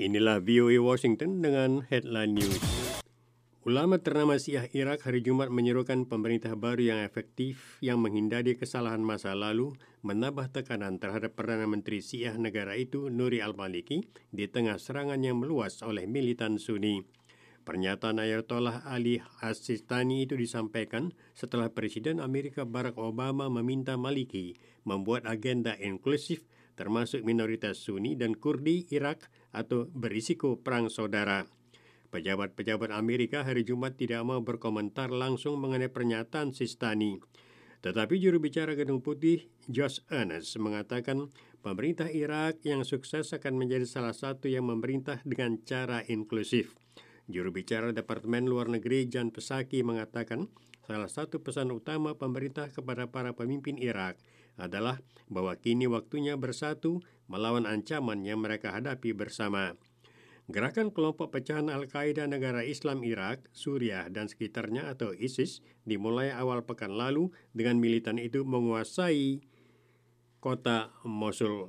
Inilah VOA Washington dengan headline news. Ulama ternama Syiah Irak hari Jumat menyerukan pemerintah baru yang efektif yang menghindari kesalahan masa lalu, menambah tekanan terhadap Perdana Menteri Syiah negara itu Nuri al-Maliki di tengah serangan yang meluas oleh militan Sunni. Pernyataan Ayatollah Ali As-Sistani itu disampaikan setelah Presiden Amerika Barack Obama meminta Maliki membuat agenda inklusif termasuk minoritas Sunni dan Kurdi Irak atau berisiko perang saudara. Pejabat-pejabat Amerika hari Jumat tidak mau berkomentar langsung mengenai pernyataan Sistani. Tetapi juru bicara Gedung Putih, Josh Earnest, mengatakan pemerintah Irak yang sukses akan menjadi salah satu yang memerintah dengan cara inklusif. Juru bicara Departemen Luar Negeri Jan Psaki mengatakan salah satu pesan utama pemerintah kepada para pemimpin Irak adalah bahwa kini waktunya bersatu melawan ancaman yang mereka hadapi bersama. Gerakan kelompok pecahan Al-Qaeda negara Islam Irak, Suriah dan sekitarnya atau ISIS dimulai awal pekan lalu dengan militan itu menguasai kota Mosul.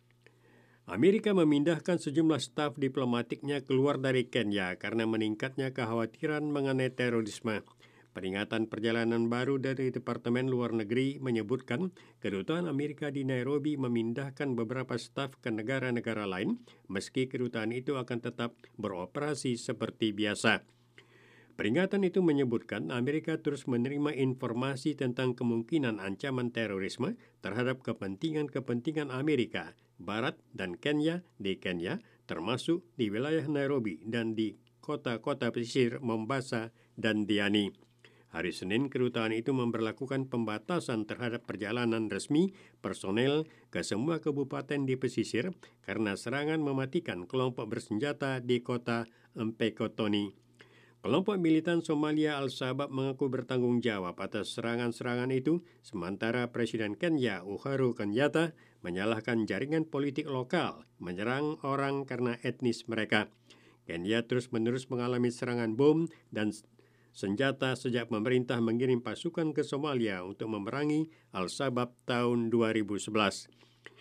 Amerika memindahkan sejumlah staf diplomatiknya keluar dari Kenya karena meningkatnya kekhawatiran mengenai terorisme. Peringatan perjalanan baru dari Departemen Luar Negeri menyebutkan kedutaan Amerika di Nairobi memindahkan beberapa staf ke negara-negara lain, meski kedutaan itu akan tetap beroperasi seperti biasa. Peringatan itu menyebutkan Amerika terus menerima informasi tentang kemungkinan ancaman terorisme terhadap kepentingan-kepentingan Amerika, Barat dan Kenya di Kenya, termasuk di wilayah Nairobi dan di kota-kota pesisir Mombasa dan Diani. Hari Senin, kedutaan itu memberlakukan pembatasan terhadap perjalanan resmi personel ke semua kabupaten di pesisir karena serangan mematikan kelompok bersenjata di kota Mpekotoni. Kelompok militan Somalia Al-Shabaab mengaku bertanggung jawab atas serangan-serangan itu, sementara Presiden Kenya Uhuru Kenyatta menyalahkan jaringan politik lokal menyerang orang karena etnis mereka. Kenya terus-menerus mengalami serangan bom dan senjata sejak pemerintah mengirim pasukan ke Somalia untuk memerangi Al-Shabaab tahun 2011.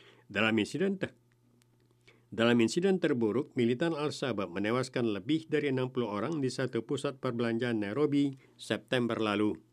Dalam insiden terburuk, militan Al-Shabaab menewaskan lebih dari 60 orang di satu pusat perbelanjaan Nairobi September lalu.